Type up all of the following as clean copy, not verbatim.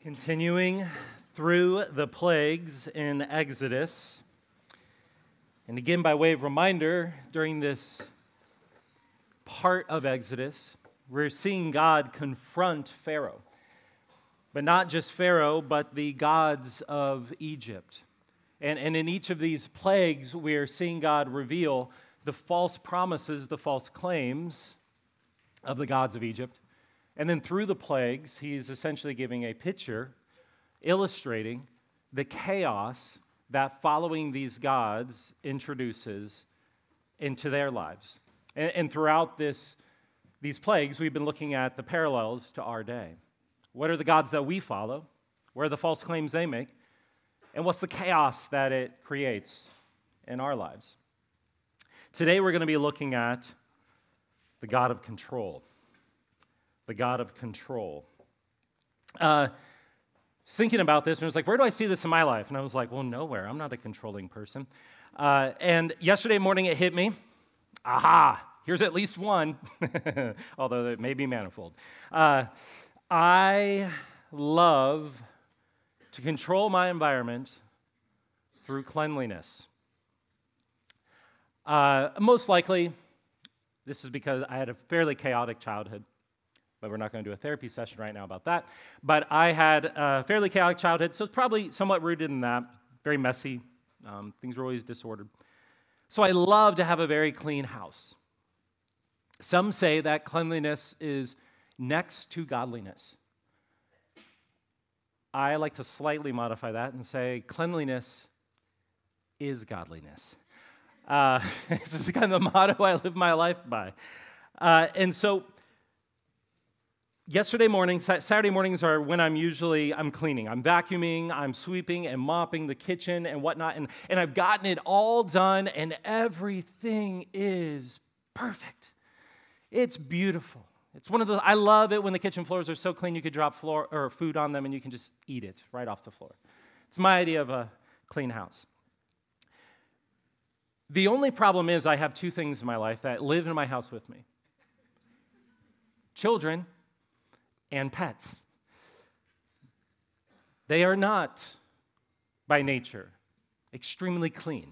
Continuing through the plagues in Exodus. And again, by way of reminder, during this part of Exodus, we're seeing God confront Pharaoh. But not just Pharaoh, but the gods of Egypt. And in each of these plagues, we're seeing God reveal the false promises, the false claims of the gods of Egypt. And then through the plagues, he's essentially giving a picture illustrating the chaos that following these gods introduces into their lives. And throughout these plagues, we've been looking at the parallels to our day. What are the gods that we follow? What are the false claims they make? And what's the chaos that it creates in our lives? Today, we're going to be looking at the God of control. The God of control. I was thinking about this, and I was like, where do I see this in my life? And I was like, well, nowhere. I'm not a controlling person. And yesterday morning, it hit me. Aha! Here's at least one, although it may be manifold. I love to control my environment through cleanliness. Most likely, this is because I had a fairly chaotic childhood. But we're not going to do a therapy session right now about that. But I had a fairly chaotic childhood, so it's probably somewhat rooted in that. Very messy. Things were always disordered. So I love to have a very clean house. Some say that cleanliness is next to godliness. I like to slightly modify that and say cleanliness is godliness. This is kind of the motto I live my life by. And so yesterday morning, Saturday mornings are when I'm cleaning. I'm vacuuming, I'm sweeping and mopping the kitchen and whatnot, and I've gotten it all done, and everything is perfect. It's beautiful. It's one of those, I love it when the kitchen floors are so clean you could drop food on them and you can just eat it right off the floor. It's my idea of a clean house. The only problem is I have two things in my life that live in my house with me. Children and pets. They are not, by nature, extremely clean.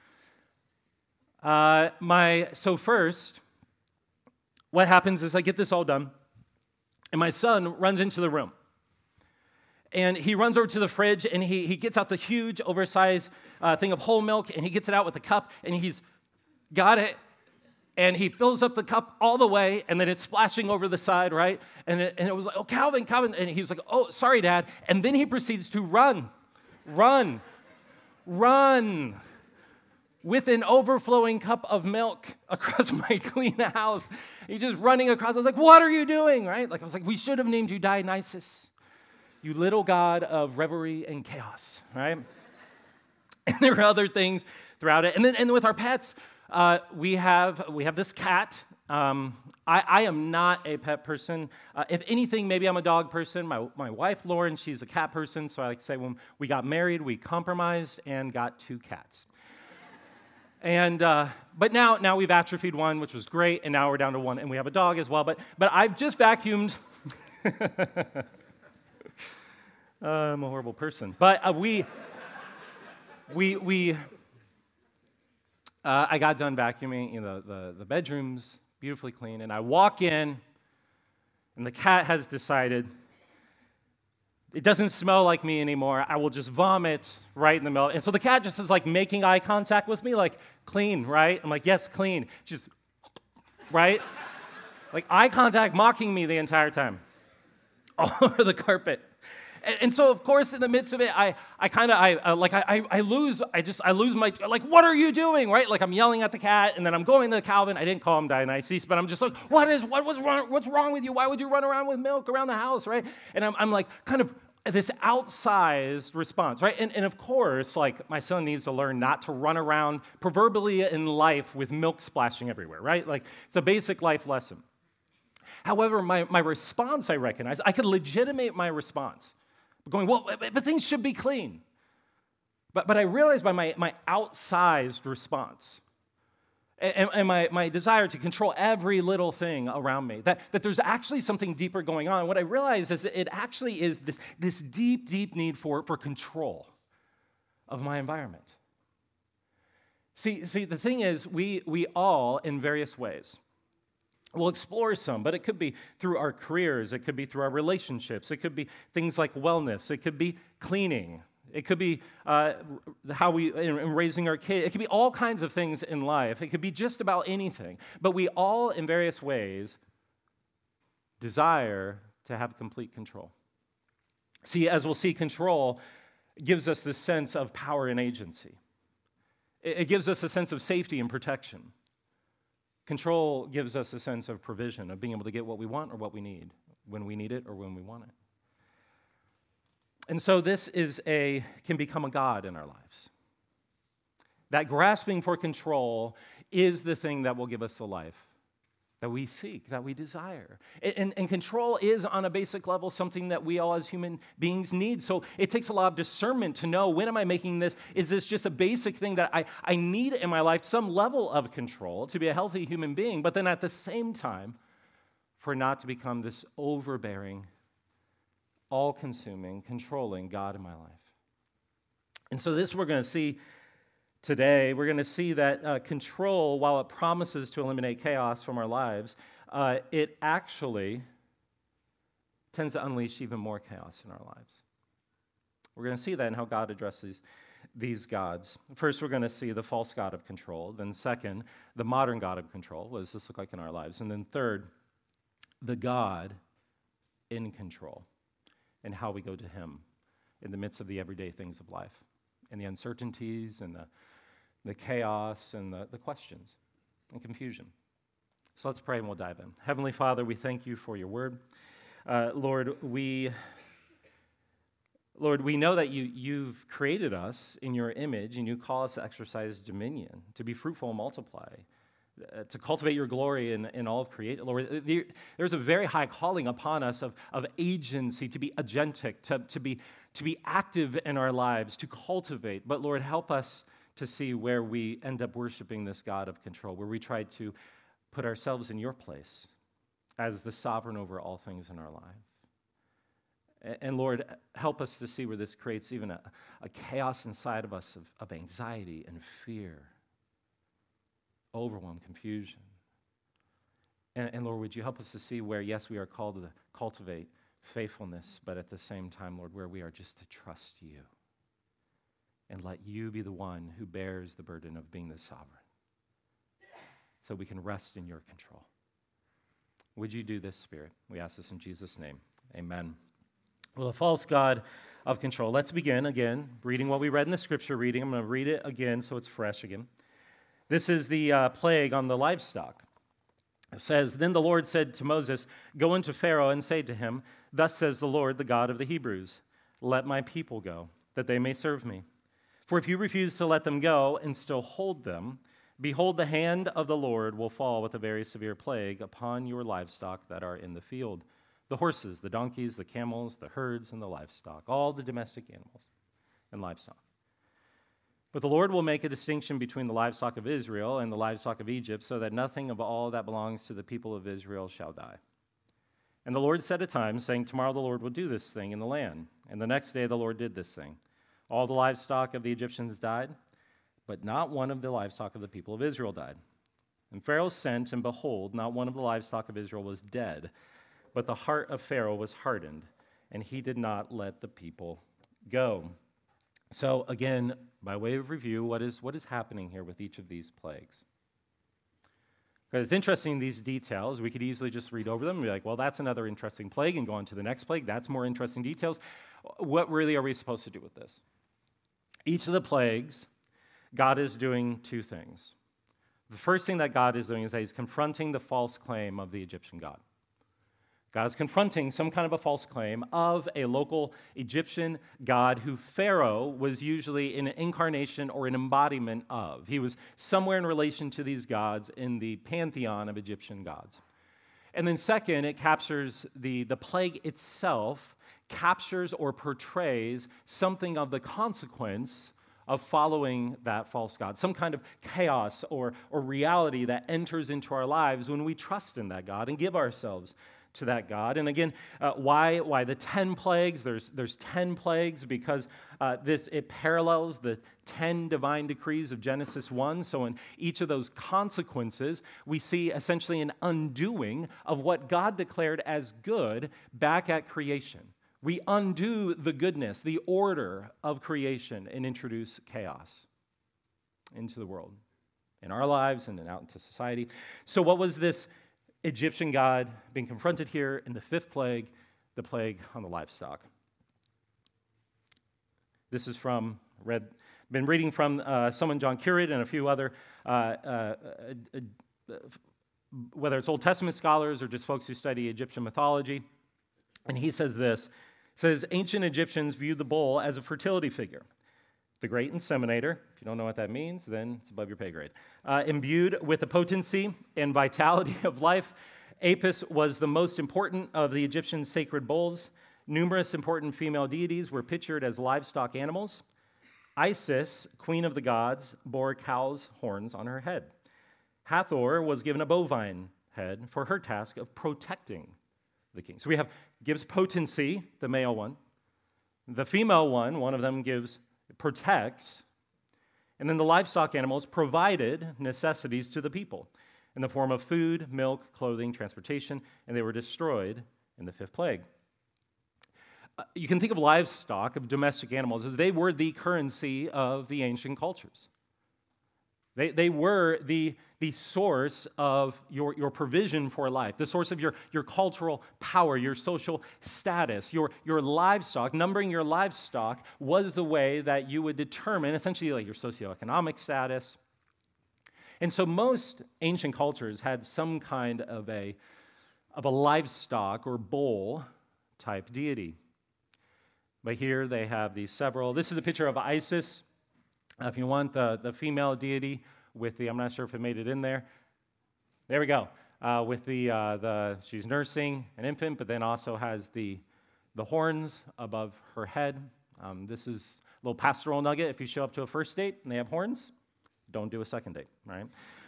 So first, what happens is I get this all done, and my son runs into the room. And he runs over to the fridge, and he gets out the huge, oversized thing of whole milk, and he gets it out with a cup, and he's got it. And he fills up the cup all the way, and then it's splashing over the side, right? And it was like, oh, Calvin. And he was like, oh, sorry, Dad. And then he proceeds to run with an overflowing cup of milk across my clean house. He's just running across. I was like, what are you doing, right? I was like, we should have named you Dionysus, you little god of revelry and chaos, right? And there are other things throughout it. And then with our pets, we have this cat. I am not a pet person. If anything, maybe I'm a dog person. My wife, Lauren, she's a cat person. So I like to say when we got married, we compromised and got two cats. And but now we've atrophied one, which was great, and now we're down to one, and we have a dog as well. But I've just vacuumed. I'm a horrible person. But I got done vacuuming, the bedroom's beautifully clean, and I walk in, and the cat has decided it doesn't smell like me anymore. I will just vomit right in the middle. And so the cat just is like making eye contact with me, like, clean, right? I'm like, yes, clean. Just, right? Like eye contact, mocking me the entire time. All over the carpet. And so, of course, in the midst of it, I lose my, like, what are you doing, right? Like, I'm yelling at the cat, and then I'm going to Calvin. I didn't call him Dionysus, but I'm just like, what's wrong with you? Why would you run around with milk around the house, right? And I'm like, kind of this outsized response, right? And of course, like, my son needs to learn not to run around proverbially in life with milk splashing everywhere, right? Like, it's a basic life lesson. However, my response, I recognize, I could legitimate my response. Going, well, but things should be clean. But I realized by my outsized response, and my desire to control every little thing around me, that there's actually something deeper going on. What I realize is that it actually is this deep, deep need for control of my environment. See, the thing is, we all, in various ways, we'll explore some, but it could be through our careers, it could be through our relationships, it could be things like wellness, it could be cleaning, it could be how we, in raising our kids, it could be all kinds of things in life. It could be just about anything. But we all, in various ways, desire to have complete control. See, as we'll see, control gives us this sense of power and agency. It gives us a sense of safety and protection. Control gives us a sense of provision, of being able to get what we want or what we need, when we need it or when we want it. And so this can become a god in our lives. That grasping for control is the thing that will give us the life that we seek, that we desire. And control is, on a basic level, something that we all as human beings need. So it takes a lot of discernment to know, when am I making this? Is this just a basic thing that I need in my life, some level of control to be a healthy human being, but then at the same time, for not to become this overbearing, all-consuming, controlling God in my life. And so this we're going to see today. We're going to see that control, while it promises to eliminate chaos from our lives, it actually tends to unleash even more chaos in our lives. We're going to see that in how God addresses these gods. First, we're going to see the false god of control. Then second, the modern god of control. What does this look like in our lives? And then third, the God in control, and how we go to him in the midst of the everyday things of life, and the uncertainties and the chaos and the questions and confusion. So let's pray and we'll dive in. Heavenly Father, we thank you for your word. Lord, we know that you've created us in your image, and you call us to exercise dominion, to be fruitful and multiply, to cultivate your glory in all of creation. Lord, there's a very high calling upon us of agency, to be agentic, to be active in our lives, to cultivate. But Lord, help us to see where we end up worshiping this God of control, where we try to put ourselves in your place as the sovereign over all things in our life. And Lord, help us to see where this creates even a chaos inside of us of anxiety and fear, overwhelm, confusion. And Lord, would you help us to see where, yes, we are called to cultivate faithfulness, but at the same time, Lord, where we are just to trust you and let you be the one who bears the burden of being the sovereign, so we can rest in your control. Would you do this, Spirit? We ask this in Jesus' name. Amen. Well, the false god of control. Let's begin again reading what we read in the scripture reading. I'm going to read it again so it's fresh again. This is the plague on the livestock. It says, "Then the Lord said to Moses, 'Go into Pharaoh and say to him, Thus says the Lord, the God of the Hebrews, Let my people go, that they may serve me. For if you refuse to let them go and still hold them, behold, the hand of the Lord will fall with a very severe plague upon your livestock that are in the field, the horses, the donkeys, the camels, the herds, and the livestock, all the domestic animals and livestock. But the Lord will make a distinction between the livestock of Israel and the livestock of Egypt, so that nothing of all that belongs to the people of Israel shall die.' And the Lord set a time, saying, 'Tomorrow the Lord will do this thing in the land.' And the next day the Lord did this thing. All the livestock of the Egyptians died, but not one of the livestock of the people of Israel died. And Pharaoh sent, and behold, not one of the livestock of Israel was dead, but the heart of Pharaoh was hardened, and he did not let the people go." So again, by way of review, what is happening here with each of these plagues? Because it's interesting, these details. We could easily just read over them and be like, well, that's another interesting plague, and go on to the next plague. That's more interesting details. What really are we supposed to do with this? Each of the plagues, God is doing two things. The first thing that God is doing is that he's confronting the false claim of the Egyptian god. God is confronting some kind of a false claim of a local Egyptian god who Pharaoh was usually an incarnation or an embodiment of. He was somewhere in relation to these gods in the pantheon of Egyptian gods. And then second, it captures the plague itself, captures or portrays something of the consequence of following that false god, some kind of chaos or reality that enters into our lives when we trust in that God and give ourselves to that God. And again, why the 10 plagues? There's 10 plagues because it parallels the 10 divine decrees of Genesis 1. So in each of those consequences, we see essentially an undoing of what God declared as good back at creation. We undo the goodness, the order of creation, and introduce chaos into the world, in our lives and out into society. So what was this Egyptian god being confronted here in the 5th plague, the plague on the livestock? This is been reading from someone, John Currid, and a few other, whether it's Old Testament scholars or just folks who study Egyptian mythology. And he says this, ancient Egyptians viewed the bull as a fertility figure. The great inseminator, if you don't know what that means, then it's above your pay grade. Imbued with the potency and vitality of life, Apis was the most important of the Egyptian sacred bulls. Numerous important female deities were pictured as livestock animals. Isis, queen of the gods, bore cow's horns on her head. Hathor was given a bovine head for her task of protecting the king. So gives potency, the male one. The female one of them protects, and then the livestock animals provided necessities to the people in the form of food, milk, clothing, transportation, and they were destroyed in the 5th plague. You can think of livestock, of domestic animals, as they were the currency of the ancient cultures. They were the source of your provision for life, the source of your cultural power, your social status. Your livestock, numbering your livestock, was the way that you would determine essentially like your socioeconomic status. And so most ancient cultures had some kind of a livestock or bull type deity. But here they have these several. This is a picture of Isis. If you want the female deity with I'm not sure if it made it in there. There we go. With she's nursing an infant, but then also has the horns above her head. This is a little pastoral nugget. If you show up to a first date and they have horns, don't do a second date, right?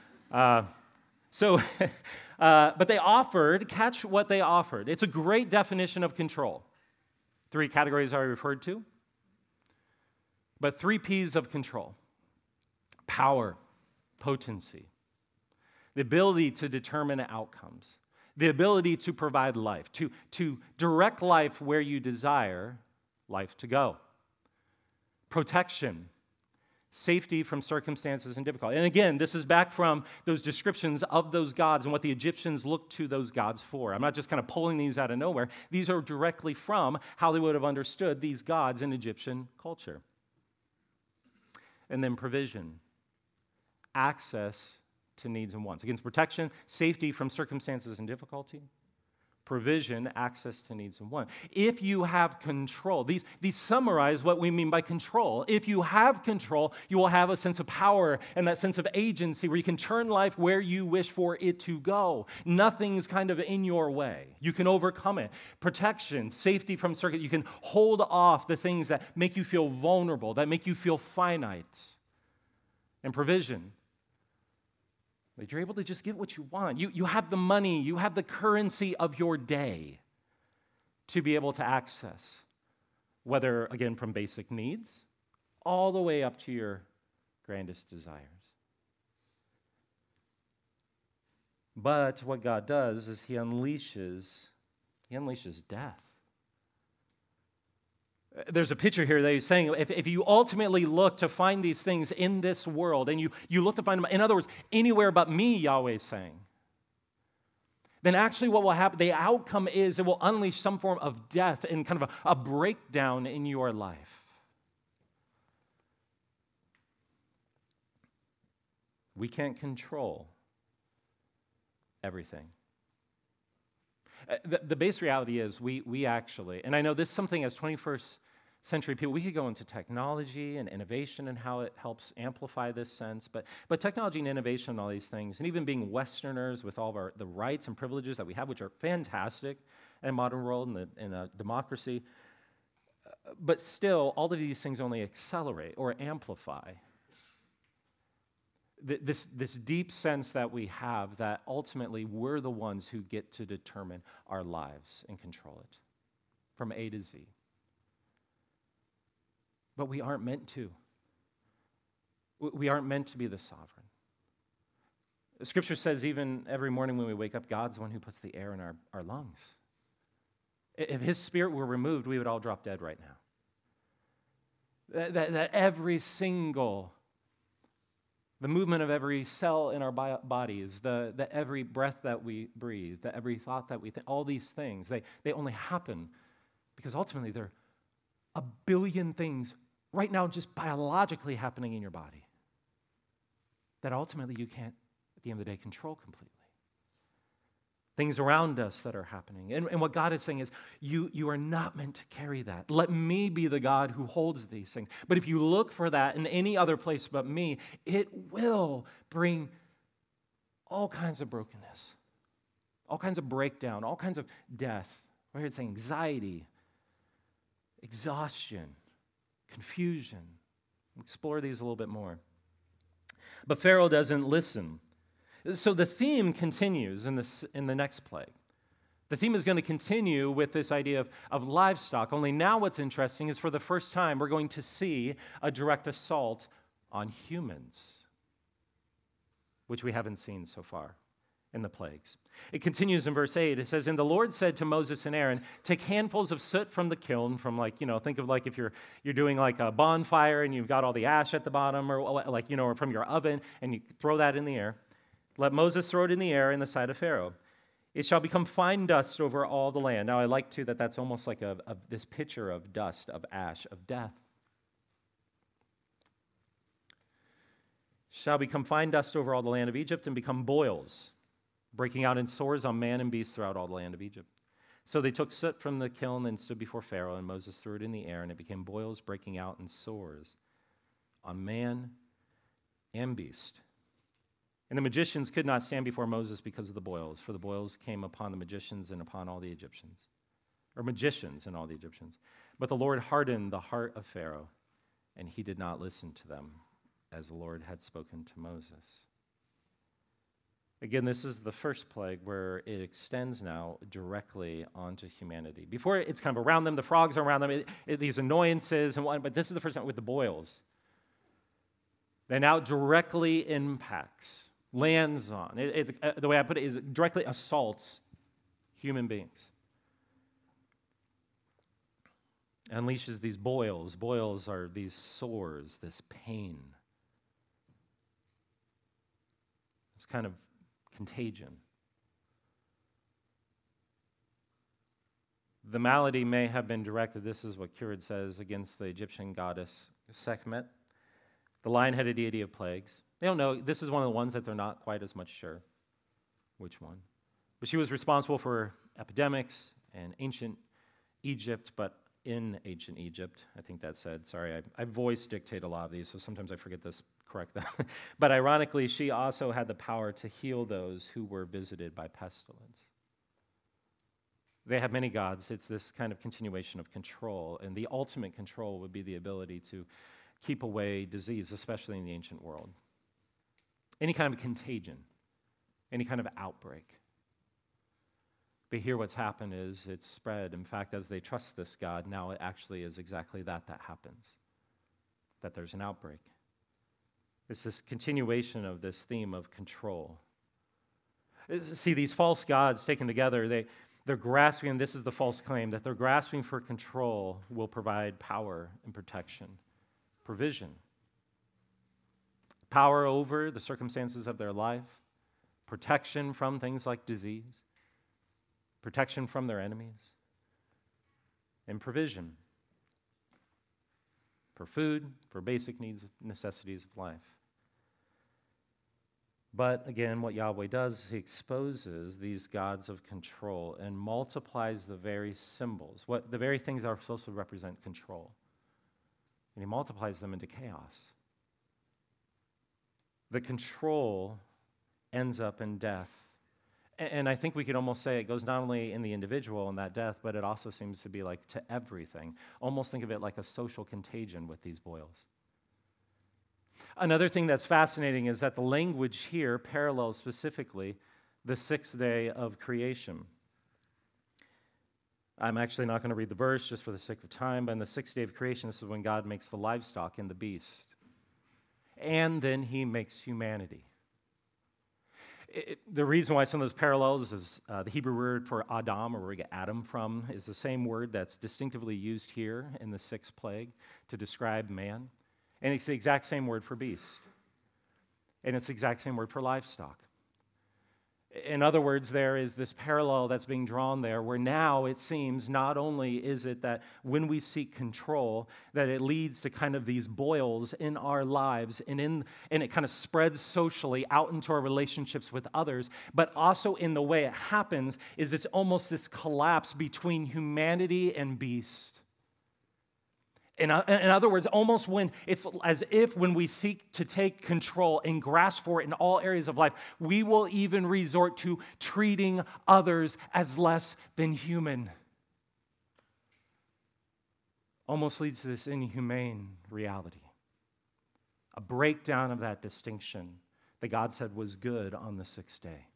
But they offered, catch what they offered. It's a great definition of control. 3 categories I referred to. But 3 P's of control: power, potency, the ability to determine outcomes, the ability to provide life, to direct life where you desire life to go, protection, safety from circumstances and difficulty. And again, this is back from those descriptions of those gods and what the Egyptians looked to those gods for. I'm not just kind of pulling these out of nowhere. These are directly from how they would have understood these gods in Egyptian culture. And then provision, access to needs and wants. Against protection, safety from circumstances and difficulty. Provision, access to needs and wants. If you have control, these summarize what we mean by control. If you have control, you will have a sense of power and that sense of agency where you can turn life where you wish for it to go. Nothing's kind of in your way. You can overcome it. Protection, safety from circumstances. You can hold off the things that make you feel vulnerable, that make you feel finite. And provision, that you're able to just get what you want. You have the money, you have the currency of your day to be able to access, whether, again, from basic needs all the way up to your grandest desires. But what God does is He unleashes death. There's a picture here that He's saying, if you ultimately look to find these things in this world, and you look to find them, in other words, anywhere but me, Yahweh's saying, then actually what will happen, the outcome is it will unleash some form of death and kind of a breakdown in your life. We can't control everything. The base reality is we actually, and I know this is something as 21st century people, we could go into technology and innovation and how it helps amplify this sense, but technology and innovation and all these things, and even being Westerners with all of the rights and privileges that we have, which are fantastic in a modern world and in a democracy, But still, all of these things only accelerate or amplify this deep sense that we have that ultimately we're the ones who get to determine our lives and control it from A to Z. But we aren't meant to. We aren't meant to be the sovereign. The Scripture says even every morning when we wake up, God's the one who puts the air in our lungs. If His Spirit were removed, we would all drop dead right now. That every single, the movement of every cell in our bodies, the every breath that we breathe, the every thought that we think, all these things, they only happen because ultimately there are a billion things right now just biologically happening in your body that ultimately you can't, at the end of the day, control completely. Things around us that are happening. And what God is saying is, you are not meant to carry that. Let me be the God who holds these things. But if you look for that in any other place but me, it will bring all kinds of brokenness, all kinds of breakdown, all kinds of death. Right here it's saying anxiety, exhaustion, confusion. We'll explore these a little bit more. But Pharaoh doesn't listen. So the theme continues in the next plague. The theme is going to continue with this idea of livestock, only now what's interesting is for the first time we're going to see a direct assault on humans, which we haven't seen so far in the plagues. It continues in verse 8. It says, "And the Lord said to Moses and Aaron, take handfuls of soot from the kiln," from think of like if you're doing like a bonfire and you've got all the ash at the bottom or from your oven and you throw that in the air. Let Moses throw it in the air in the sight of Pharaoh. It shall become fine dust over all the land. Now, I like, too, that's almost like this picture of dust, of ash, of death. Shall become fine dust over all the land of Egypt and become boils, breaking out in sores on man and beast throughout all the land of Egypt. So they took soot from the kiln and stood before Pharaoh, and Moses threw it in the air, and it became boils breaking out in sores on man and beast. And the magicians could not stand before Moses because of the boils, for the boils came upon the magicians and upon all the Egyptians, or magicians and all the Egyptians. But the Lord hardened the heart of Pharaoh, and he did not listen to them, as the Lord had spoken to Moses. Again, this is the first plague where it extends now directly onto humanity. Before, it's kind of around them, the frogs are around them, these annoyances, but this is the first time with the boils. That now directly impacts, lands on, the way I put it is it directly assaults human beings. Unleashes these boils. Boils are these sores, this pain. It's kind of contagion. The malady may have been directed, this is what Currid says, against the Egyptian goddess Sekhmet, the lion-headed deity of plagues. They don't know. This is one of the ones that they're not quite as much sure which one. But she was responsible for epidemics in ancient Egypt, but in ancient Egypt, I think that said. Sorry, I voice dictate a lot of these, so sometimes I forget this correct. But ironically, she also had the power to heal those who were visited by pestilence. They have many gods. It's this kind of continuation of control, and the ultimate control would be the ability to keep away disease, especially in the ancient world. Any kind of contagion, any kind of outbreak. But here what's happened is it's spread. In fact, as they trust this God, now it actually is exactly that happens, that there's an outbreak. It's this continuation of this theme of control. See, these false gods taken together, they're grasping, and this is the false claim, that they're grasping for control will provide power and protection, provision. Power over the circumstances of their life, protection from things like disease, protection from their enemies, and provision for food, for basic needs, necessities of life. But again, what Yahweh does is he exposes these gods of control and multiplies the very symbols, the very things that are supposed to represent control. And he multiplies them into chaos. The control ends up in death And I think we could almost say it goes not only in the individual in that death, but it also seems to be like to everything. Almost think of it like a social contagion with these boils. Another thing that's fascinating is that the language here parallels specifically the sixth day of creation. I'm actually not going to read the verse just for the sake of time, but in the sixth day of creation, this is when God makes the livestock and the beast. And then he makes humanity. The reason why some of those parallels is the Hebrew word for Adam, or where we get Adam from, is the same word that's distinctively used here in the sixth plague to describe man. And it's the exact same word for beast. And it's the exact same word for livestock. In other words, there is this parallel that's being drawn there where now it seems not only is it that when we seek control, that it leads to kind of these boils in our lives and it kind of spreads socially out into our relationships with others, but also in the way it happens is it's almost this collapse between humanity and beast. In other words, almost when it's as if when we seek to take control and grasp for it in all areas of life, we will even resort to treating others as less than human. Almost leads to this inhumane reality. A breakdown of that distinction that God said was good on the sixth day.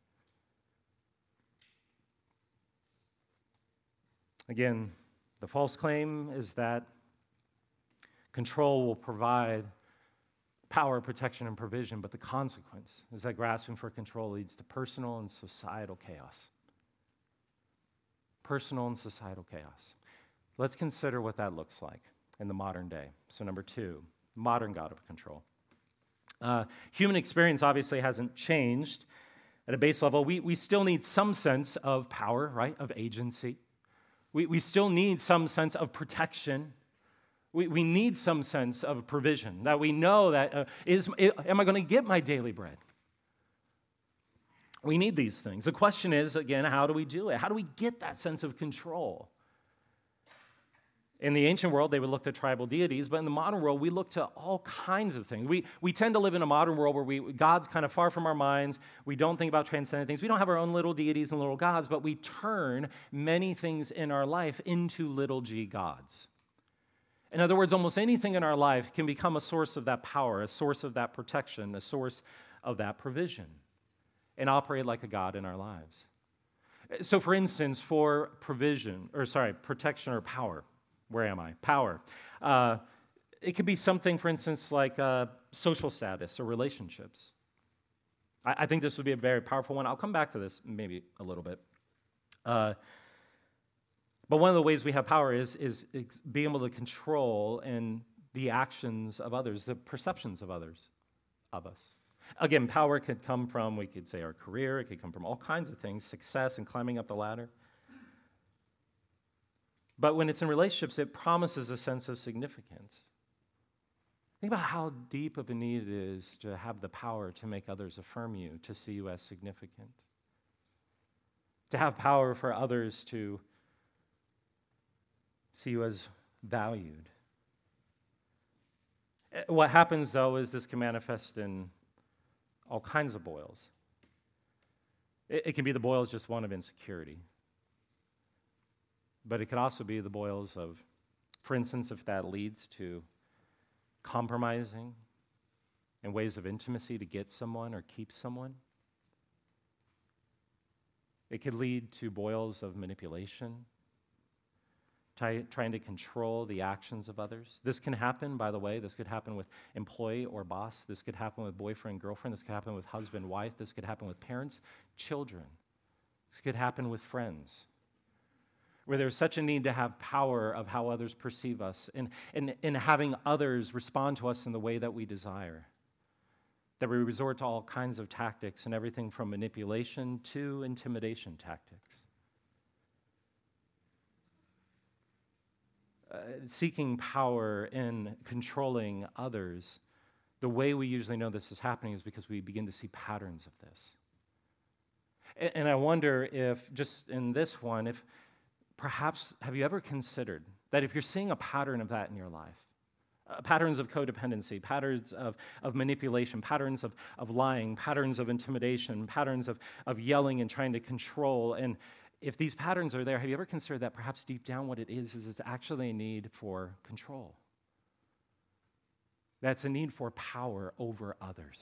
Again, the false claim is that control will provide power, protection, and provision, but the consequence is that grasping for control leads to personal and societal chaos. Personal and societal chaos. Let's consider what that looks like in the modern day. So number 2, modern God of control. Human experience obviously hasn't changed. At a base level, we still need some sense of power, right, of agency. We still need some sense of protection. We need some sense of provision, that we know that, am I going to get my daily bread? We need these things. The question is, again, how do we do it? How do we get that sense of control? In the ancient world, they would look to tribal deities, but in the modern world, we look to all kinds of things. We tend to live in a modern world where God's kind of far from our minds. We don't think about transcendent things. We don't have our own little deities and little gods, but we turn many things in our life into little g gods. In other words, almost anything in our life can become a source of that power, a source of that protection, a source of that provision, and operate like a god in our lives. So, for instance, for protection or power, where am I? Power. It could be something, for instance, like social status or relationships. I think this would be a very powerful one. I'll come back to this maybe a little bit. But one of the ways we have power is being able to control in the actions of others, the perceptions of others, of us. Again, power could come from, we could say, our career. It could come from all kinds of things, success and climbing up the ladder. But when it's in relationships, it promises a sense of significance. Think about how deep of a need it is to have the power to make others affirm you, to see you as significant. To have power for others to see you as valued. What happens, though, is this can manifest in all kinds of boils. It can be the boils just one of insecurity. But it could also be the boils of, for instance, if that leads to compromising and ways of intimacy to get someone or keep someone. It could lead to boils of manipulation, trying to control the actions of others. This can happen, by the way, this could happen with employee or boss. This could happen with boyfriend, girlfriend. This could happen with husband, wife. This could happen with parents, children. This could happen with friends, where there's such a need to have power of how others perceive us and having others respond to us in the way that we desire, that we resort to all kinds of tactics and everything from manipulation to intimidation tactics. Seeking power in controlling others, the way we usually know this is happening is because we begin to see patterns of this. And I wonder if, just in this one, if perhaps, have you ever considered that if you're seeing a pattern of that in your life, Patterns of codependency, patterns of manipulation, patterns of lying, patterns of intimidation, patterns of yelling and trying to control. And if these patterns are there, have you ever considered that perhaps deep down what it is it's actually a need for control? That's a need for power over others.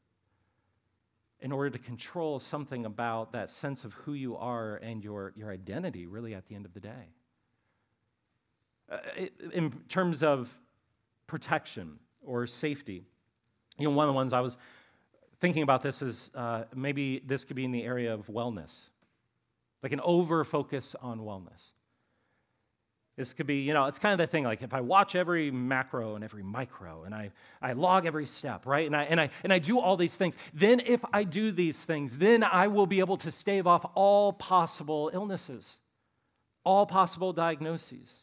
In order to control something about that sense of who you are and your identity, really, at the end of the day. In terms of protection or safety, one of the ones I was thinking about this is maybe this could be in the area of wellness, like an over-focus on wellness. This could be, it's kind of that thing, like if I watch every macro and every micro, and I log every step, right? And I do all these things, then if I do these things, then I will be able to stave off all possible illnesses, all possible diagnoses.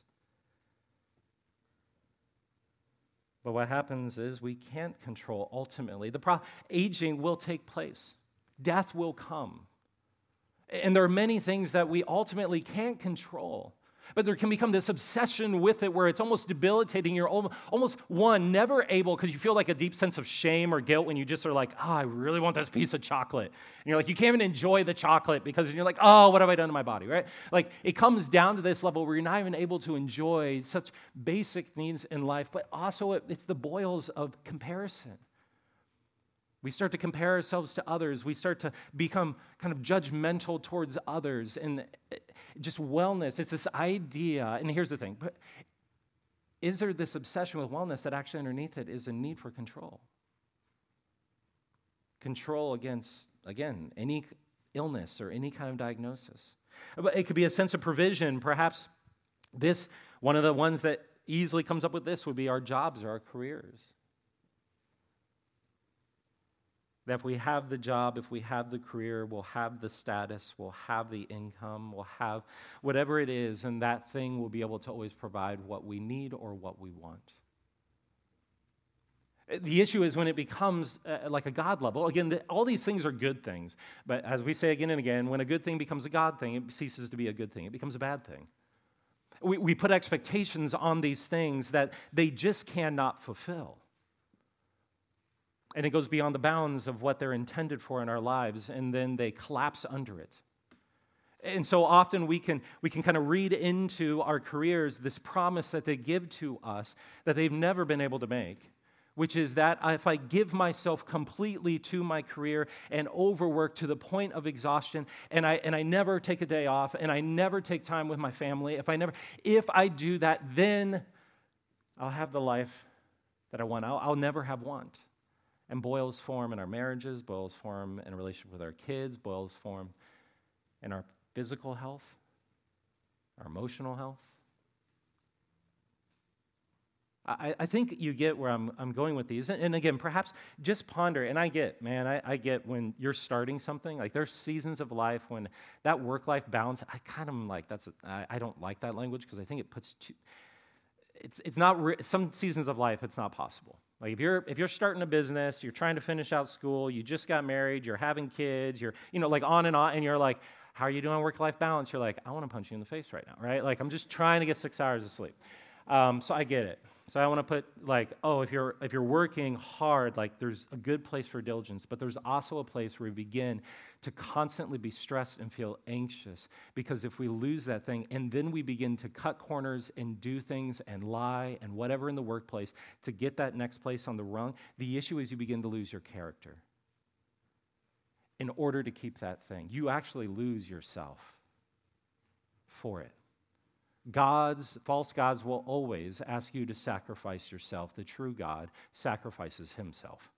But what happens is we can't control ultimately. Aging will take place. Death will come. And there are many things that we ultimately can't control. But there can become this obsession with it where it's almost debilitating. You're almost never able, because you feel like a deep sense of shame or guilt when you just are like, I really want this piece of chocolate. And you're like, you can't even enjoy the chocolate because you're like, what have I done to my body, right? Like it comes down to this level where you're not even able to enjoy such basic needs in life, but also it's the boils of comparison. We start to compare ourselves to others. We start to become kind of judgmental towards others. And just wellness, it's this idea. And here's the thing. Is there this obsession with wellness that actually underneath it is a need for control? Control against, again, any illness or any kind of diagnosis. But it could be a sense of provision. Perhaps one of the ones that easily comes up with this would be our jobs or our careers. That if we have the job, if we have the career, we'll have the status, we'll have the income, we'll have whatever it is, and that thing will be able to always provide what we need or what we want. The issue is when it becomes like a God level. Again, all these things are good things, but as we say again and again, when a good thing becomes a God thing, it ceases to be a good thing. It becomes a bad thing. We put expectations on these things that they just cannot fulfill. And it goes beyond the bounds of what they're intended for in our lives, and then they collapse under it. And so often we can kind of read into our careers this promise that they give to us that they've never been able to make, which is that if I give myself completely to my career and overwork to the point of exhaustion, and I never take a day off, and I never take time with my family, if I do that, then I'll have the life that I want. I'll never have want. And boils form in our marriages, boils form in a relationship with our kids, boils form in our physical health, our emotional health. I think you get where I'm going with these. And again, perhaps just ponder, and I get when you're starting something, like there's seasons of life when that work-life balance, I kind of am like, I don't like that language because I think it puts it's not, some seasons of life, it's not possible. Like if you're starting a business, you're trying to finish out school, you just got married, you're having kids, you're, like on, and you're like, how are you doing work-life balance? You're like, I want to punch you in the face right now, right? Like I'm just trying to get 6 hours of sleep. So I get it. So I want to put like, if you're working hard, like there's a good place for diligence, but there's also a place where we begin to constantly be stressed and feel anxious, because if we lose that thing and then we begin to cut corners and do things and lie and whatever in the workplace to get that next place on the rung, the issue is you begin to lose your character. In order to keep that thing, you actually lose yourself for it. False gods will always ask you to sacrifice yourself. The true God sacrifices himself.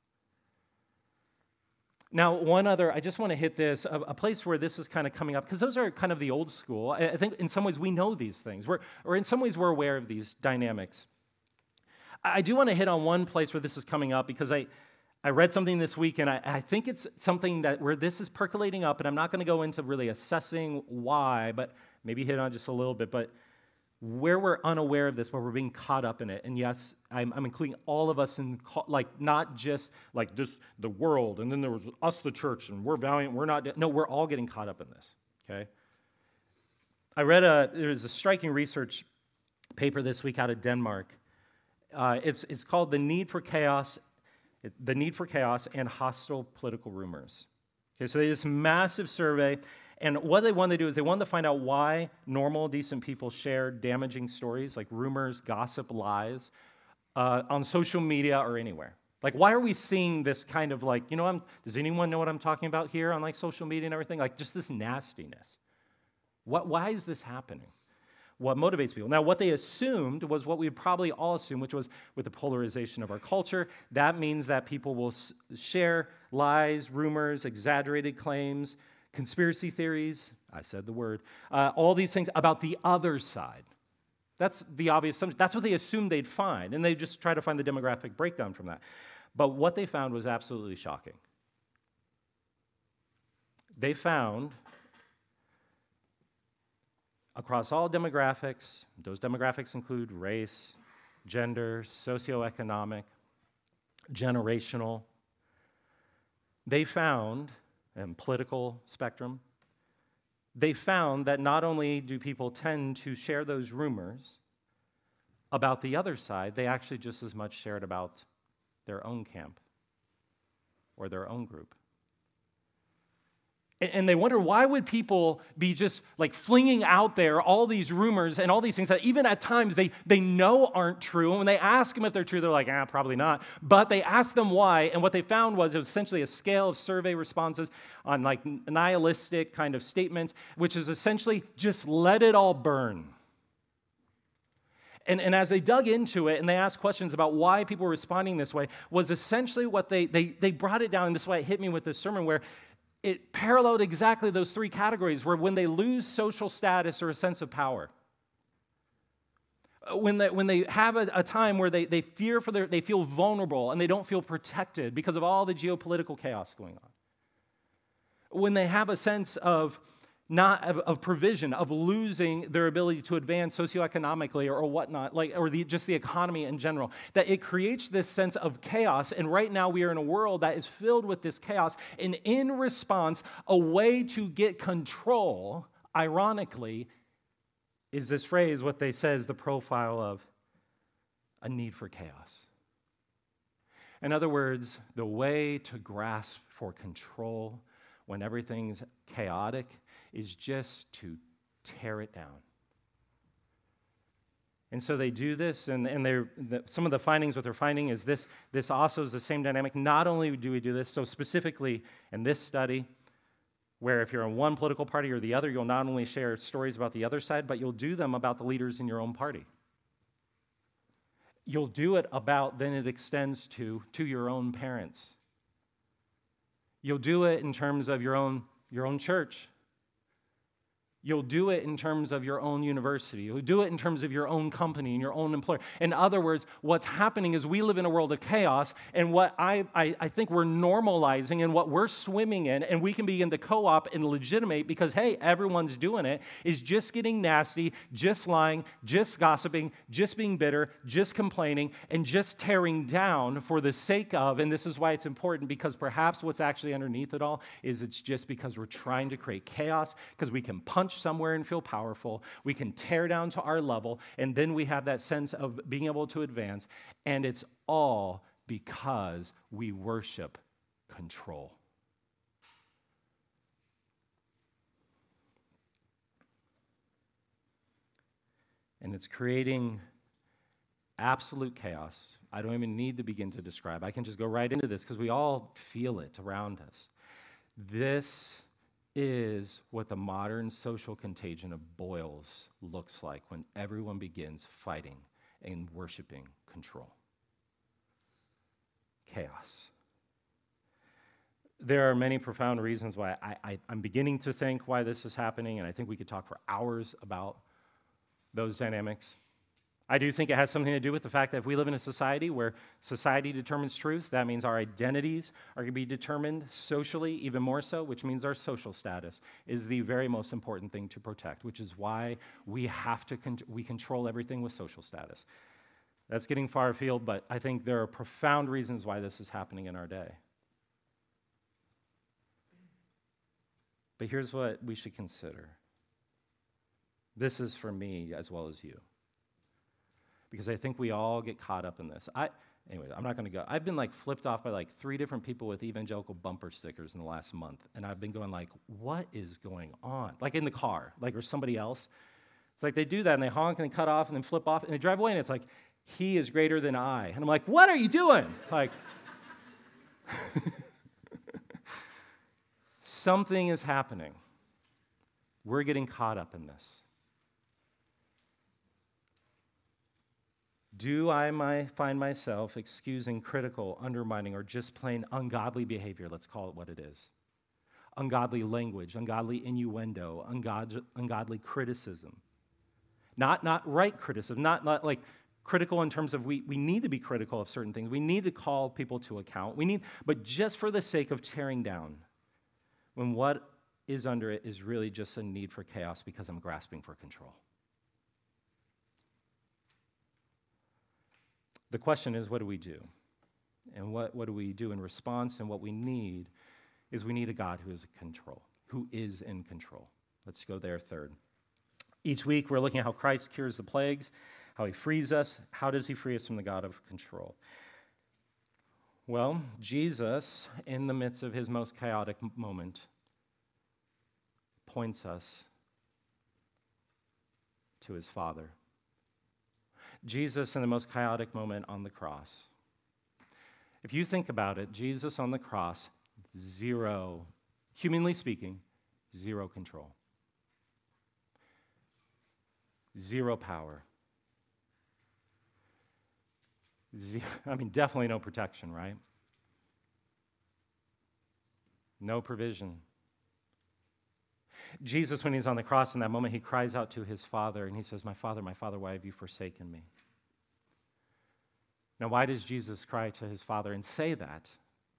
Now, I just want to hit this, a place where this is kind of coming up, because those are kind of the old school. I think in some ways we know these things, or in some ways we're aware of these dynamics. I do want to hit on one place where this is coming up, because I read something this week, and I think it's something where this is percolating up, and I'm not going to go into really assessing why, but maybe hit on just a little bit, but where we're unaware of this, where we're being caught up in it. And yes, I'm including all of us in, like, not just like this, the world, and then there was us, the church, and we're valiant, we're not. No, we're all getting caught up in this, okay? I read there was a striking research paper this week out of Denmark, It's called The Need for Chaos, The Need for Chaos and Hostile Political Rumors. Okay, so they did this massive survey, and what they wanted to do is they wanted to find out why normal, decent people share damaging stories like rumors, gossip, lies on social media or anywhere. Like, why are we seeing this kind of like, does anyone know what I'm talking about here on like social media and everything? Like, just this nastiness. Why is this happening? What motivates people? Now, what they assumed was what we would probably all assume, which was with the polarization of our culture, that means that people will share lies, rumors, exaggerated claims, conspiracy theories, I said the word, all these things about the other side. That's the obvious, that's what they assumed they'd find, and they just try to find the demographic breakdown from that. But what they found was absolutely shocking. They found across all demographics, those demographics include race, gender, socioeconomic, generational, they found, and political spectrum, they found that not only do people tend to share those rumors about the other side, they actually just as much share it about their own camp or their own group. And they wonder, why would people be just like flinging out there all these rumors and all these things that even at times they know aren't true. And when they ask them if they're true, they're like, probably not. But they ask them why, and what they found was it was essentially a scale of survey responses on like nihilistic kind of statements, which is essentially just let it all burn. And as they dug into it and they asked questions about why people were responding this way, was essentially what they brought it down, and this is why it hit me with this sermon, where it paralleled exactly those three categories, where when they lose social status or a sense of power, when they have a time where they fear for they feel vulnerable and they don't feel protected because of all the geopolitical chaos going on, when they have a sense of provision, of losing their ability to advance socioeconomically or whatnot, just the economy in general, that it creates this sense of chaos. And right now we are in a world that is filled with this chaos. And in response, a way to get control, ironically, is this phrase, what they say is the profile of a need for chaos. In other words, the way to grasp for control when everything's chaotic is just to tear it down. And so they do this, and some of the findings, what they're finding is this also is the same dynamic. Not only do we do this, so specifically in this study, where if you're in one political party or the other, you'll not only share stories about the other side, but you'll do them about the leaders in your own party. You'll do it about, then it extends to your own parents. You'll do it in terms of your own church. You'll do it in terms of your own university. You'll do it in terms of your own company and your own employer. In other words, what's happening is we live in a world of chaos, and what I think we're normalizing and what we're swimming in, and we can begin to co-op and legitimate because, hey, everyone's doing it, is just getting nasty, just lying, just gossiping, just being bitter, just complaining, and just tearing down for the sake of, and this is why it's important, because perhaps what's actually underneath it all is it's just because we're trying to create chaos, because we can punch somewhere and feel powerful, we can tear down to our level, and then we have that sense of being able to advance, and it's all because we worship control. And it's creating absolute chaos. I don't even need to begin to describe. I can just go right into this because we all feel it around us. This is what the modern social contagion of boils looks like when everyone begins fighting and worshiping control. Chaos. There are many profound reasons why I'm beginning to think why this is happening, and I think we could talk for hours about those dynamics. I do think it has something to do with the fact that if we live in a society where society determines truth, that means our identities are going to be determined socially, even more so, which means our social status is the very most important thing to protect, which is why we control everything with social status. That's getting far afield, but I think there are profound reasons why this is happening in our day. But here's what we should consider. This is for me as well as you. because I think we all get caught up in this. Anyway, I'm not going to go. I've been like flipped off by like 3 different people with evangelical bumper stickers in the last month, and I've been going like, what is going on? Like in the car, like, or somebody else. It's like they do that, and they honk, and they cut off, and then flip off, and they drive away, and it's like, he is greater than I. And I'm like, what are you doing? Like, something is happening. We're getting caught up in this. Do I find myself excusing critical, undermining, or just plain ungodly behavior? Let's call it what it is. Ungodly language, ungodly innuendo, ungodly criticism. Not right criticism, not like critical in terms of we need to be critical of certain things. We need to call people to account. But just for the sake of tearing down, when what is under it is really just a need for chaos because I'm grasping for control. The question is, what do we do? And what do we do in response? And what we need is we need a God who is in control. Let's go there third. Each week, we're looking at how Christ cures the plagues, how he frees us. How does he free us from the God of control? Well, Jesus, in the midst of his most chaotic moment, points us to his Father. Jesus, in the most chaotic moment on the cross. If you think about it, Jesus on the cross, zero, humanly speaking, zero control. Zero power. Definitely no protection, right? No provision. Jesus, when he's on the cross in that moment, he cries out to his Father, and he says, my Father, why have you forsaken me? Now, why does Jesus cry to his Father and say that?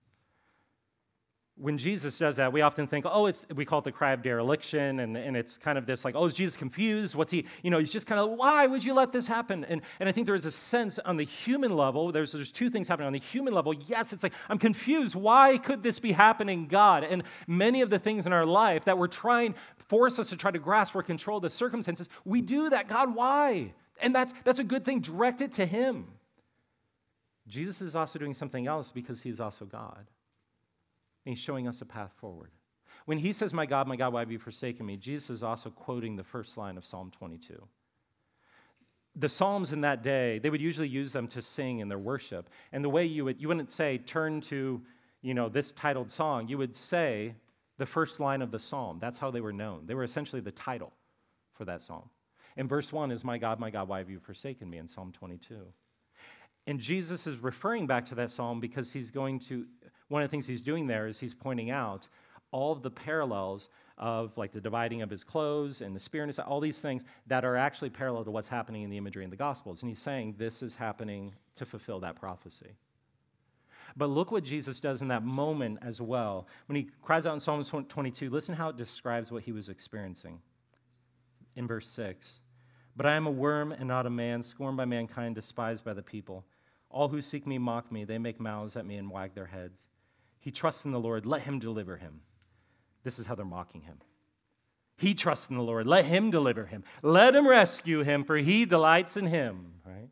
When Jesus does that, we often think, we call it the cry of dereliction, and it's kind of this like, is Jesus confused? What's he, he's just kind of, why would you let this happen? And I think there is a sense on the human level, there's 2 things happening. On the human level, yes, it's like, I'm confused. Why could this be happening, God? And many of the things in our life that force us to try to grasp or control the circumstances, we do that. God, why? And that's a good thing. Direct it to him. Jesus is also doing something else because he's also God. And he's showing us a path forward. When he says, my God, why have you forsaken me? Jesus is also quoting the first line of Psalm 22. The Psalms in that day, they would usually use them to sing in their worship. And the way you wouldn't say, turn to, this titled song. You would say the first line of the Psalm. That's how they were known. They were essentially the title for that Psalm. And verse 1 is, my God, why have you forsaken me, in Psalm 22. And Jesus is referring back to that Psalm because one of the things he's doing there is he's pointing out all of the parallels of like the dividing of his clothes and the spear, all these things that are actually parallel to what's happening in the imagery in the Gospels. And he's saying this is happening to fulfill that prophecy. But look what Jesus does in that moment as well. When he cries out in Psalm 22, listen how it describes what he was experiencing. In verse 6, but I am a worm and not a man, scorned by mankind, despised by the people. All who seek me mock me. They make mouths at me and wag their heads. He trusts in the Lord. Let him deliver him. This is how they're mocking him. He trusts in the Lord. Let him deliver him. Let him rescue him, for he delights in him. Right?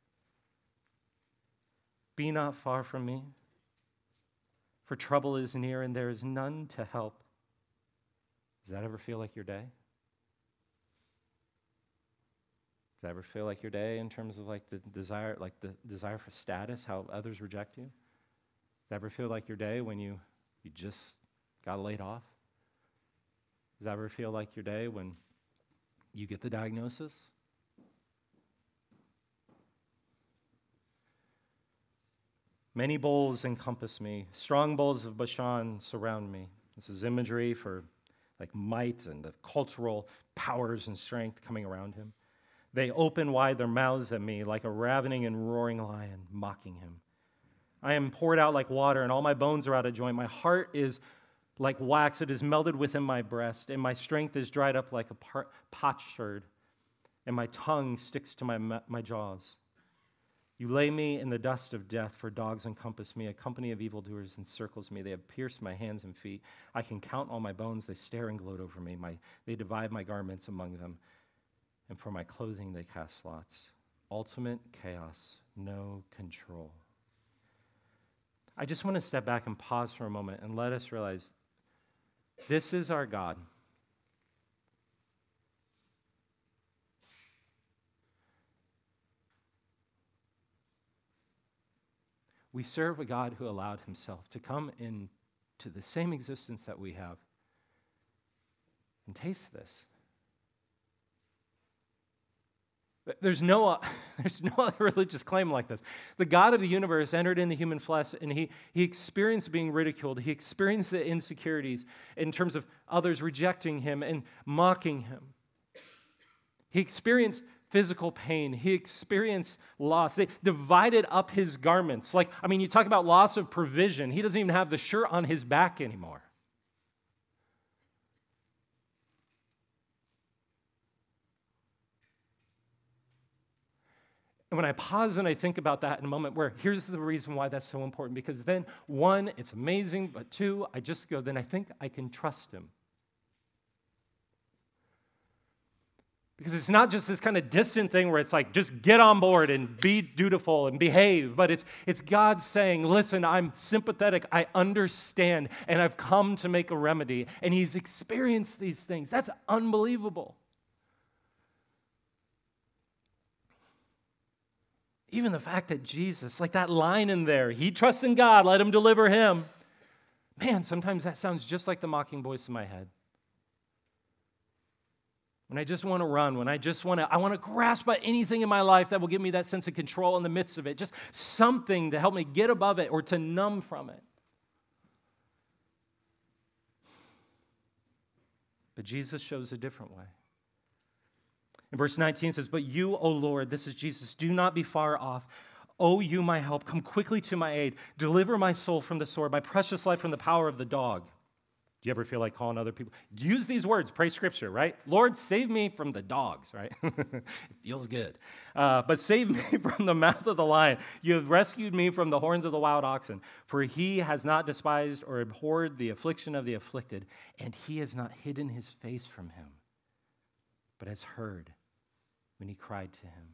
Be not far from me, for trouble is near and there is none to help. Does that ever feel like your day? Does that ever feel like your day in terms of like the desire for status, how others reject you? Does that ever feel like your day when you just got laid off? Does that ever feel like your day when you get the diagnosis? Many bulls encompass me. Strong bulls of Bashan surround me. This is imagery for like might and the cultural powers and strength coming around him. They open wide their mouths at me like a ravening and roaring lion, mocking him. I am poured out like water, and all my bones are out of joint. My heart is like wax. It is melted within my breast, and my strength is dried up like a potsherd, and my tongue sticks to my jaws. You lay me in the dust of death, for dogs encompass me. A company of evildoers encircles me. They have pierced my hands and feet. I can count all my bones. They stare and gloat over me. They divide my garments among them. And for my clothing they cast lots. ultimate chaos, no control. I just want to step back and pause for a moment and let us realize this is our God. We serve a God who allowed himself to come into the same existence that we have and taste this. There's no other religious claim like this. The God of the universe entered into human flesh, and he experienced being ridiculed. He experienced the insecurities in terms of others rejecting him and mocking him. He experienced physical pain. He experienced loss. They divided up his garments. You talk about loss of provision. He doesn't even have the shirt on his back anymore. And when I pause and I think about that in a moment, here's the reason why that's so important, because then, one, it's amazing, but two, then I think I can trust him. Because it's not just this kind of distant thing where it's like, just get on board and be dutiful and behave, but it's God saying, listen, I'm sympathetic, I understand, and I've come to make a remedy. And he's experienced these things. That's unbelievable. Even the fact that Jesus, like that line in there, he trusts in God, let him deliver him. Man, sometimes that sounds just like the mocking voice in my head. When I just want to run, when I want to grasp at anything in my life that will give me that sense of control in the midst of it, just something to help me get above it or to numb from it. But Jesus shows a different way. In verse 19 it says, but you, O Lord, this is Jesus, do not be far off. O you, my help, come quickly to my aid. Deliver my soul from the sword, my precious life from the power of the dog. Do you ever feel like calling other people? Use these words, pray scripture, right? Lord, save me from the dogs, right? It feels good. But save me from the mouth of the lion. You have rescued me from the horns of the wild oxen. For he has not despised or abhorred the affliction of the afflicted, and he has not hidden his face from him, but has heard when he cried to him.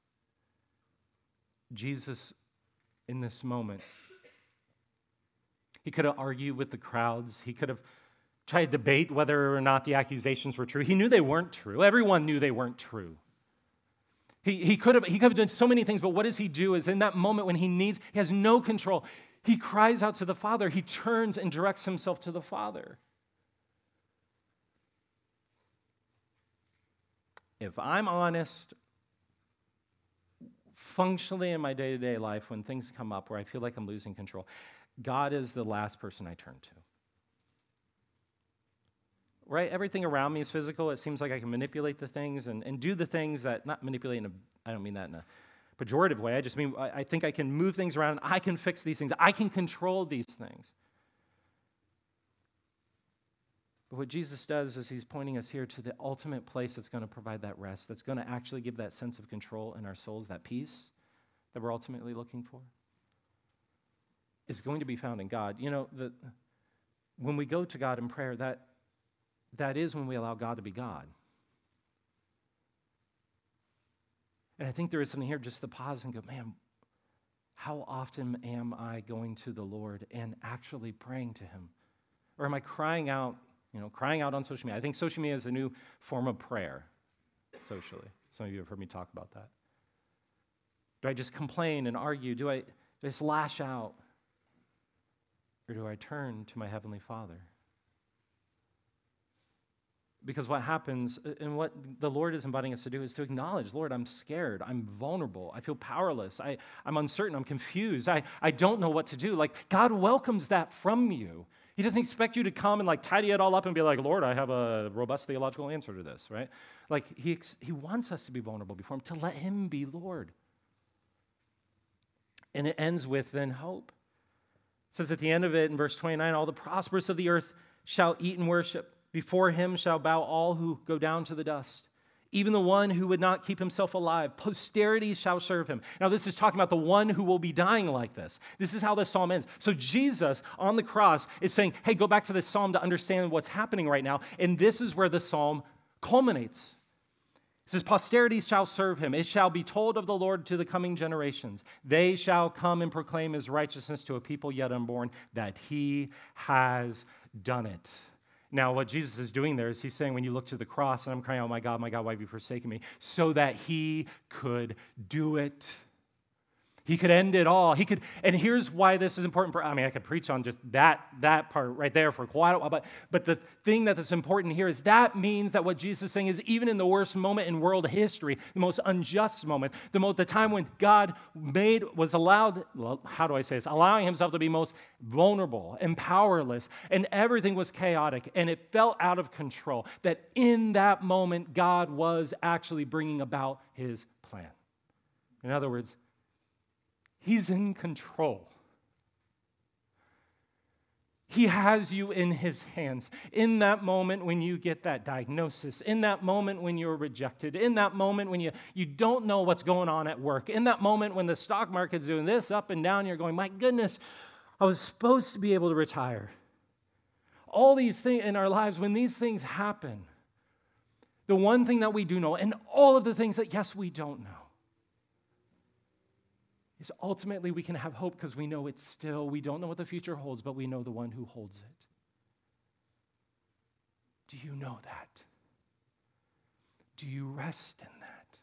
Jesus, in this moment, he could have argued with the crowds. He could have tried to debate whether or not the accusations were true. He knew they weren't true. Everyone knew they weren't true. He could have done so many things, but what does he do is in that moment when he has no control, he cries out to the Father. He turns and directs himself to the Father. If I'm honest, functionally in my day-to-day life, when things come up where I feel like I'm losing control, God is the last person I turn to. Right? Everything around me is physical. It seems like I can manipulate the things and do the things that, not manipulate I don't mean that in a pejorative way. I just mean, I think I can move things around. I can fix these things. I can control these things. But what Jesus does is he's pointing us here to the ultimate place that's going to provide that rest, that's going to actually give that sense of control in our souls, that peace that we're ultimately looking for, is going to be found in God. You know, when we go to God in prayer, that is when we allow God to be God. And I think there is something here just to pause and go, man, how often am I going to the Lord and actually praying to him? Or am I crying out on social media? I think social media is a new form of prayer, socially. Some of you have heard me talk about that. Do I just complain and argue? Do I just lash out? Or do I turn to my Heavenly Father? Because what happens, and what the Lord is inviting us to do, is to acknowledge, Lord, I'm scared, I'm vulnerable, I feel powerless, I'm uncertain, I'm confused, I don't know what to do. Like, God welcomes that from you. He doesn't expect you to come and like tidy it all up and be like, Lord, I have a robust theological answer to this, right? Like, he wants us to be vulnerable before him, to let him be Lord. And it ends with then hope. It says at the end of it in verse 29, all the prosperous of the earth shall eat and worship. Before him shall bow all who go down to the dust, even the one who would not keep himself alive. Posterity shall serve him. Now, this is talking about the one who will be dying like this. This is how this psalm ends. So Jesus on the cross is saying, hey, go back to this psalm to understand what's happening right now. And this is where the psalm culminates. It says, posterity shall serve him. It shall be told of the Lord to the coming generations. They shall come and proclaim his righteousness to a people yet unborn, that he has done it. Now, what Jesus is doing there is he's saying, when you look to the cross, and I'm crying, oh my God, why have you forsaken me? So that he could do it. He could end it all. He could, and here's why this is important I could preach on just that part right there for quite a while, but the thing that's important here is that means that what Jesus is saying is even in the worst moment in world history, the most unjust moment, the time when God allowing himself to be most vulnerable and powerless, and everything was chaotic, and it felt out of control, that in that moment, God was actually bringing about his plan. In other words, he's in control. He has you in his hands. In that moment when you get that diagnosis, in that moment when you're rejected, in that moment when you don't know what's going on at work, in that moment when the stock market's doing this up and down, you're going, my goodness, I was supposed to be able to retire. All these things in our lives, when these things happen, the one thing that we do know, and all of the things that, yes, we don't know, is ultimately we can have hope because we know it's still, we don't know what the future holds, but we know the one who holds it. Do you know that? Do you rest in that?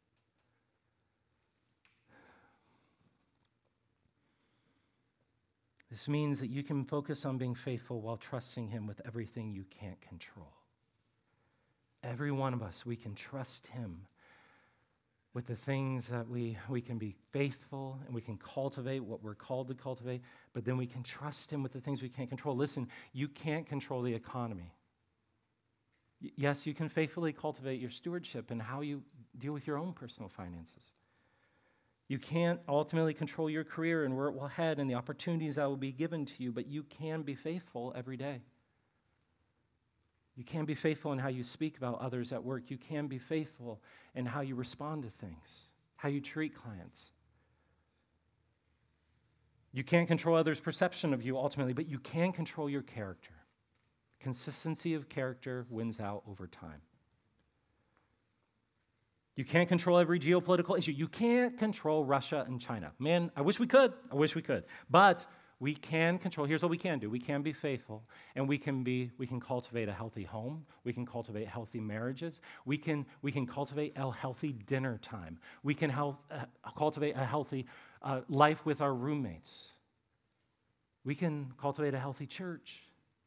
This means that you can focus on being faithful while trusting him with everything you can't control. Every one of us, we can trust him with the things that we can be faithful and we can cultivate what we're called to cultivate, but then we can trust him with the things we can't control. Listen, you can't control the economy. Yes, you can faithfully cultivate your stewardship and how you deal with your own personal finances. You can't ultimately control your career and where it will head and the opportunities that will be given to you, but you can be faithful every day. You can be faithful in how you speak about others at work. You can be faithful in how you respond to things, how you treat clients. You can't control others' perception of you ultimately, but you can control your character. Consistency of character wins out over time. You can't control every geopolitical issue. You can't control Russia and China. Man, I wish we could. But we can control. Here's what we can do. We can be faithful, and we can cultivate a healthy home. We can cultivate healthy marriages. We can cultivate a healthy dinner time. We can cultivate a healthy life with our roommates. We can cultivate a healthy church.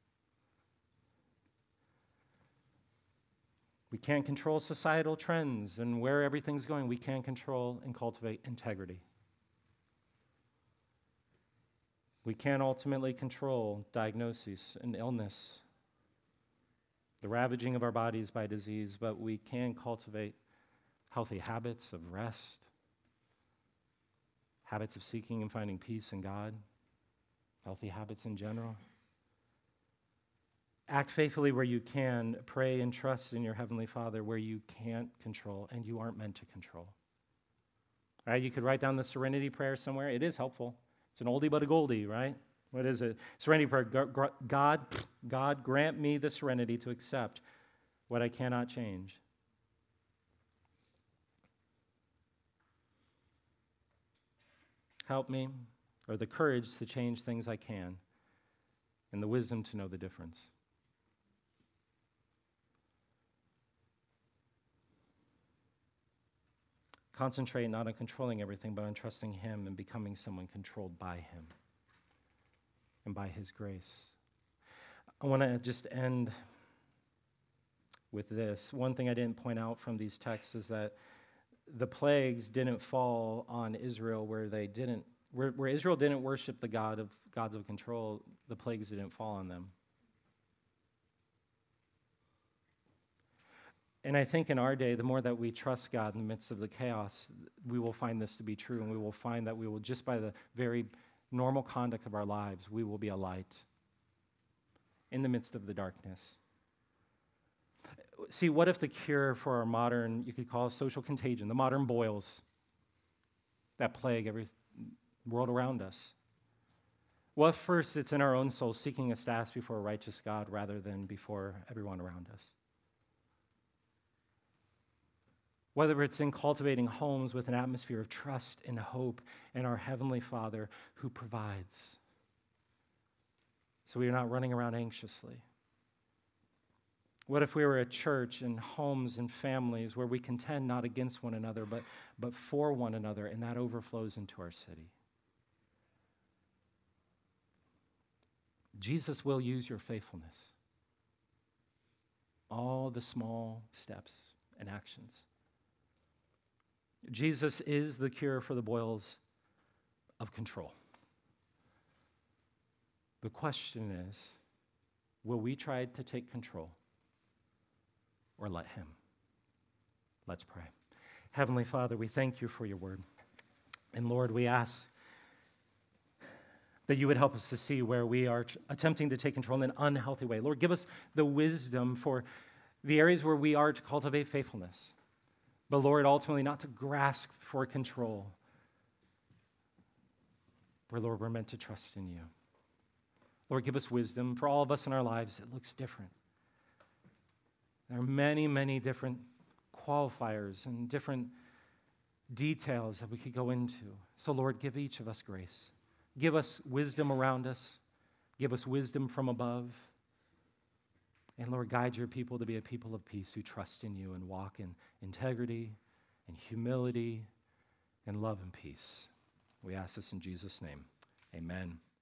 We can't control societal trends and where everything's going. We can control and cultivate integrity. We can't ultimately control diagnoses and illness, the ravaging of our bodies by disease, but we can cultivate healthy habits of rest, habits of seeking and finding peace in God, healthy habits in general. Act faithfully where you can. Pray and trust in your Heavenly Father where you can't control and you aren't meant to control. All right, you could write down the serenity prayer somewhere. It is helpful. It's an oldie but a goldie, right? What is it? Serenity prayer. God, grant me the serenity to accept what I cannot change. Help me, or the courage to change things I can, and the wisdom to know the difference. Concentrate not on controlling everything, but on trusting him and becoming someone controlled by him and by his grace. I want to just end with this. One thing I didn't point out from these texts is that the plagues didn't fall on Israel where Israel didn't worship the gods of control. The plagues didn't fall on them. And I think in our day, the more that we trust God in the midst of the chaos, we will find this to be true, and we will find that we will, just by the very normal conduct of our lives, we will be a light in the midst of the darkness. See, what if the cure for our modern, you could call it social contagion, the modern boils that plague every world around us? What if first it's in our own soul, seeking a status before a righteous God rather than before everyone around us? whether it's in cultivating homes with an atmosphere of trust and hope in our Heavenly Father who provides. So we are not running around anxiously. What if we were a church and homes and families where we contend not against one another, but for one another, and that overflows into our city? Jesus will use your faithfulness. All the small steps and actions. Jesus is the cure for the boils of control. The question is, will we try to take control or let him? Let's pray. Heavenly Father, we thank you for your word. And Lord, we ask that you would help us to see where we are attempting to take control in an unhealthy way. Lord, give us the wisdom for the areas where we are to cultivate faithfulness. But Lord, ultimately not to grasp for control. Where, Lord, we're meant to trust in you. Lord, give us wisdom. For all of us in our lives, it looks different. There are many, many different qualifiers and different details that we could go into. So, Lord, give each of us grace. Give us wisdom around us. Give us wisdom from above. And, Lord, guide your people to be a people of peace who trust in you and walk in integrity and humility and love and peace. We ask this in Jesus' name. Amen.